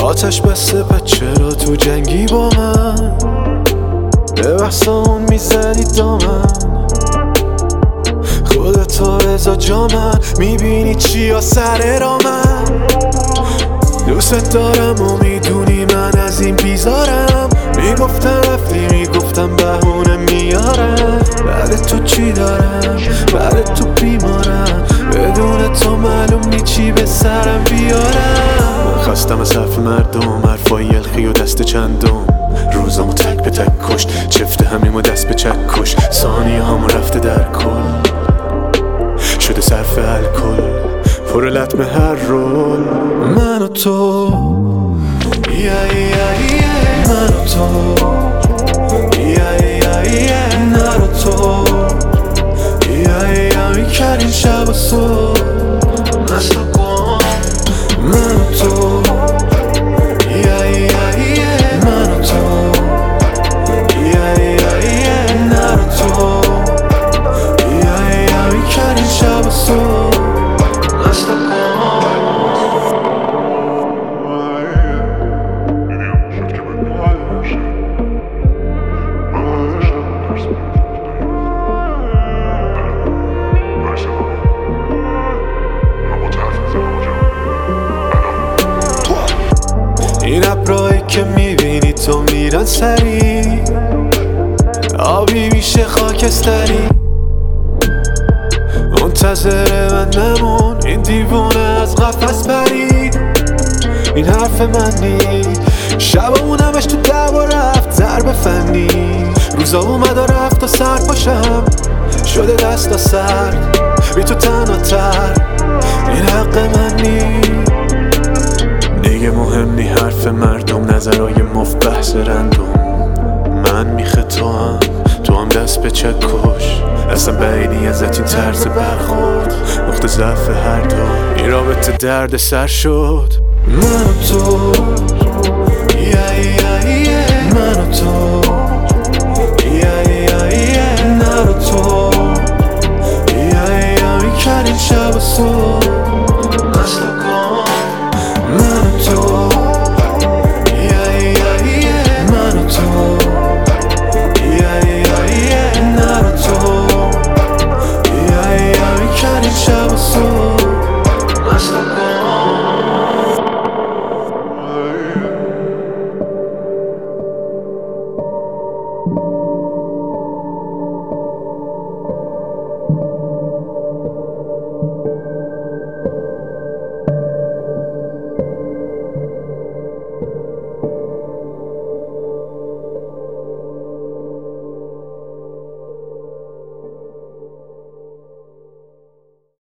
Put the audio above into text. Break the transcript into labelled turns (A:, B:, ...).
A: آتش بسته پس چرا تو جنگی با من؟ به بحثمون میزنی دامن خودتو بزا جا من میبینی چیا سر را من دوست دارم و میدونی من از این بیزارم میگفتم رفتی میگفتم بهونه میارم بعد تو چی دارم بعد تو بیمارم بدون تو معلوم نی چی به سرم بیارم من خستم از حرف مردم حرفای یلخی و دست چندم روزامو تک به تک کشت چفت همیم و دست به چک کش ثانیه همو رفته در کل شده صرف الکل پر لطمه هر رول من و تو من و تو من و تو میکردیم شب و صبح مست و گم من و تو من و تو من و تو میکردیم شب و صبح مست و گم این ابرایی که میبینی تو میرن سری آبی میشه خاکستری منتظر من نمون این دیوونه از قفس پرید این حرف من نی شبمون همش تو دعوا رفت ضرب فنی روزا اومد و رفت و سر پاشم شده دستا سرد بی تو تنها تر این حق من نی دیگه مهم نی حرف مردم نظرهای مفت بحث رندوم من میخه تو هم دست به چک کش اصلا بعیدی ازت این طرز برخورد نقطه ضعف هر دو این رابطه درد سر شد من و تو من و تو من و تو میکردیم شب و صبح مست و گم من و تو من و تو من و تو میکردیم شب و صبح مست و گم